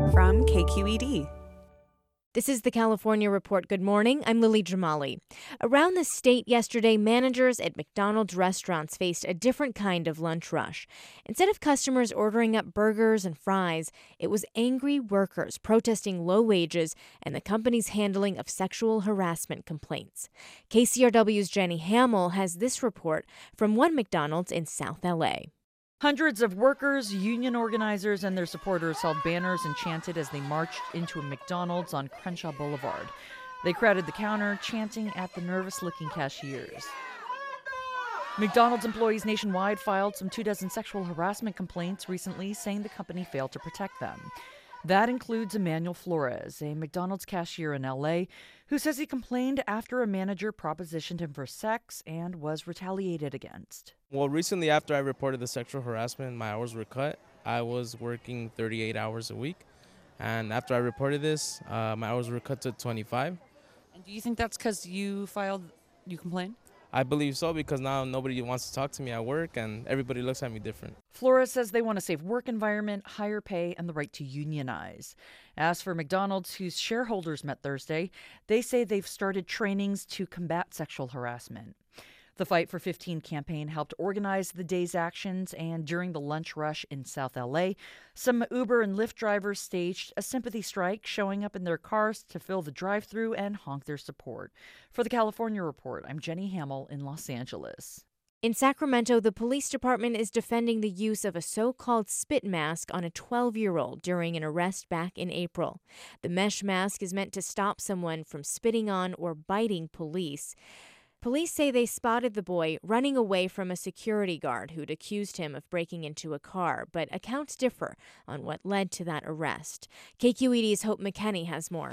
from KQED. This is the California Report. Good morning. I'm Lily Jamali. Around the state yesterday, managers at McDonald's restaurants faced a different kind of lunch rush. Instead of customers ordering up burgers and fries, it was angry workers protesting low wages and the company's handling of sexual harassment complaints. KCRW's Jenny Hamill has this report from one McDonald's in South LA. Hundreds of workers, union organizers, and their supporters held banners and chanted as they marched into a McDonald's on Crenshaw Boulevard. They crowded the counter, chanting at the nervous-looking cashiers. McDonald's employees nationwide filed some 24 sexual harassment complaints recently, saying the company failed to protect them. That includes Emmanuel Flores, a McDonald's cashier in L.A., who says he complained after a manager propositioned him for sex and was retaliated against. Well, recently after I reported the sexual harassment, my hours were cut. I was working 38 hours a week. And after I reported this, my hours were cut to 25. And do you think that's because you complained? I believe so, because now nobody wants to talk to me at work and everybody looks at me different. Flores says they want a safe work environment, higher pay, and the right to unionize. As for McDonald's, whose shareholders met Thursday, they say they've started trainings to combat sexual harassment. The Fight for 15 campaign helped organize the day's actions, and during the lunch rush in South LA, some Uber and Lyft drivers staged a sympathy strike, showing up in their cars to fill the drive-thru and honk their support. For the California Report, I'm Jenny Hamill in Los Angeles. In Sacramento, the police department is defending the use of a so-called spit mask on a 12-year-old during an arrest back in April. The mesh mask is meant to stop someone from spitting on or biting police. Police say they spotted the boy running away from a security guard who'd accused him of breaking into a car, but accounts differ on what led to that arrest. KQED's Hope McKenney has more.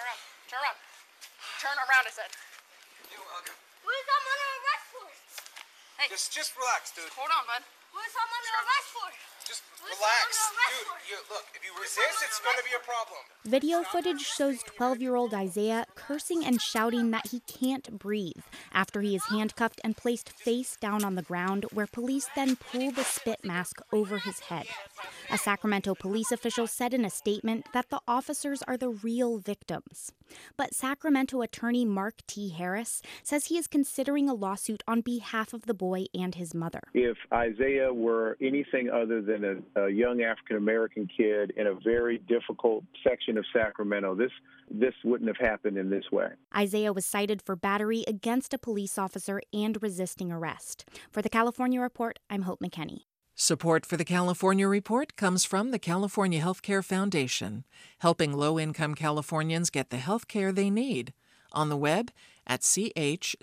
Turn around, I said. What is someone under arrest for? Hey. Just relax, dude. Hold on, bud. What is someone under arrest for? Just relax. Dude, look, if you resist, it's going to be a problem. Video footage shows 12-year-old Isaiah cursing and shouting that he can't breathe after he is handcuffed and placed face down on the ground, where police then pull the spit mask over his head. A Sacramento police official said in a statement that the officers are the real victims. But Sacramento attorney Mark T. Harris says he is considering a lawsuit on behalf of the boy and his mother. If Isaiah were anything other than a young African-American kid in a very difficult section of Sacramento, this wouldn't have happened in this way. Isaiah was cited for battery against a police officer and resisting arrest. For the California Report, I'm Hope McKenney. Support for the California Report comes from the California Healthcare Foundation, helping low-income Californians get the health care they need. On the web at chcf.org.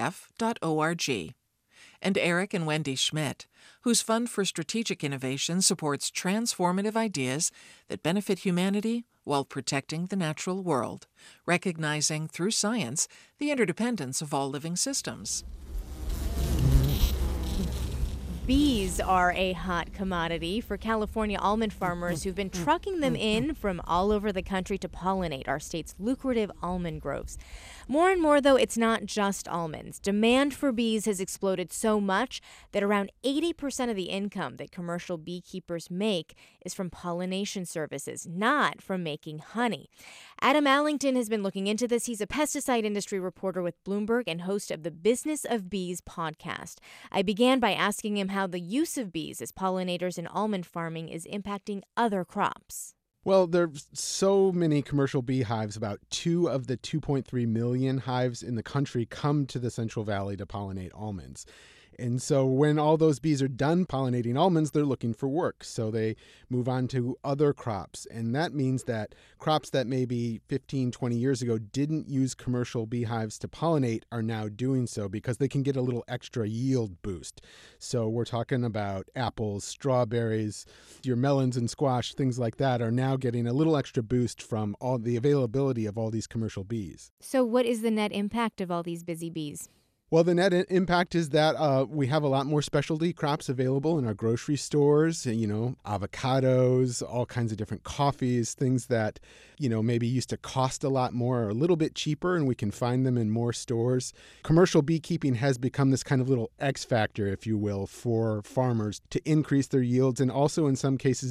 And Eric and Wendy Schmidt, whose Fund for Strategic Innovation supports transformative ideas that benefit humanity while protecting the natural world, recognizing through science the interdependence of all living systems. Bees are a hot commodity for California almond farmers who've been trucking them in from all over the country to pollinate our state's lucrative almond groves. More and more, though, it's not just almonds. Demand for bees has exploded so much that around 80% of the income that commercial beekeepers make is from pollination services, not from making honey. Adam Allington has been looking into this. He's a pesticide industry reporter with Bloomberg and host of the Business of Bees podcast. I began by asking him how the use of bees as pollinators in almond farming is impacting other crops. Well, there's so many commercial beehives. About 2 of the 2.3 million hives in the country come to the Central Valley to pollinate almonds. And so when all those bees are done pollinating almonds, they're looking for work. So they move on to other crops. And that means that crops that maybe 15, 20 years ago didn't use commercial beehives to pollinate are now doing so because they can get a little extra yield boost. So we're talking about apples, strawberries, your melons and squash, things like that are now getting a little extra boost from all the availability of all these commercial bees. So what is the net impact of all these busy bees? Well, the net impact is that we have a lot more specialty crops available in our grocery stores, avocados, all kinds of different coffees, things that, maybe used to cost a lot more or a little bit cheaper, and we can find them in more stores. Commercial beekeeping has become this kind of little X factor, if you will, for farmers to increase their yields and also in some cases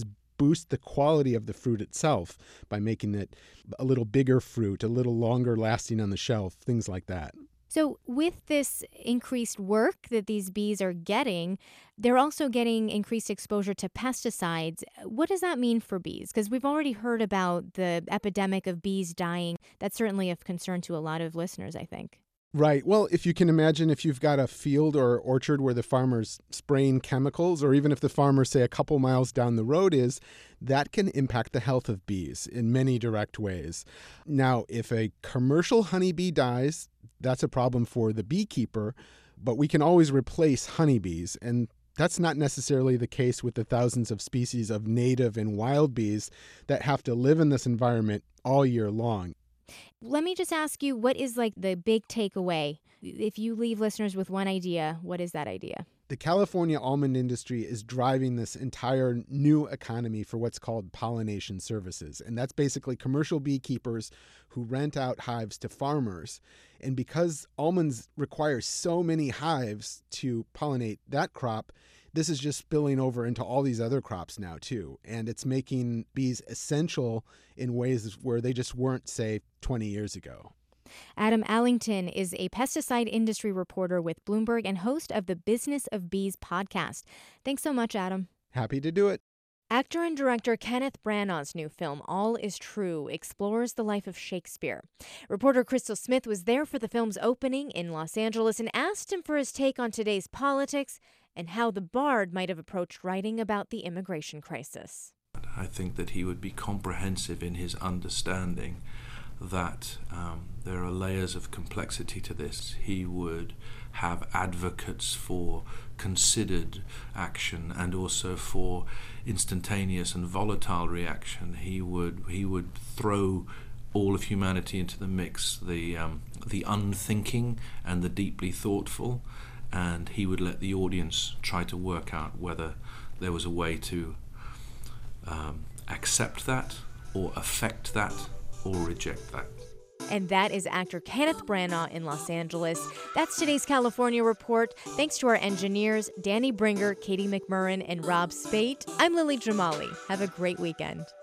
boost the quality of the fruit itself by making it a little bigger fruit, a little longer lasting on the shelf, things like that. So with this increased work that these bees are getting, they're also getting increased exposure to pesticides. What does that mean for bees? Because we've already heard about the epidemic of bees dying. That's certainly of concern to a lot of listeners, I think. Right. Well, if you can imagine, if you've got a field or orchard where the farmer's spraying chemicals, or even if the farmer, say, a couple miles down the road is, that can impact the health of bees in many direct ways. Now, if a commercial honeybee dies, that's a problem for the beekeeper, but we can always replace honeybees. And that's not necessarily the case with the thousands of species of native and wild bees that have to live in this environment all year long. Let me just ask you, what is like the big takeaway? If you leave listeners with one idea, what is that idea? The California almond industry is driving this entire new economy for what's called pollination services. And that's basically commercial beekeepers who rent out hives to farmers. And because almonds require so many hives to pollinate that crop, this is just spilling over into all these other crops now, too. And it's making bees essential in ways where they just weren't, say, 20 years ago. Adam Allington is a pesticide industry reporter with Bloomberg and host of the Business of Bees podcast. Thanks so much, Adam. Happy to do it. Actor and director Kenneth Branagh's new film, All Is True, explores the life of Shakespeare. Reporter Crystal Smith was there for the film's opening in Los Angeles and asked him for his take on today's politics and how the Bard might have approached writing about the immigration crisis. I think that he would be comprehensive in his understanding that there are layers of complexity to this. He would have advocates for considered action and also for instantaneous and volatile reaction. He would throw all of humanity into the mix, the unthinking and the deeply thoughtful, and he would let the audience try to work out whether there was a way to accept that or affect that or reject that. And that is actor Kenneth Branagh in Los Angeles. That's today's California Report. Thanks to our engineers, Danny Bringer, Katie McMurrin, and Rob Spate. I'm Lily Jamali. Have a great weekend.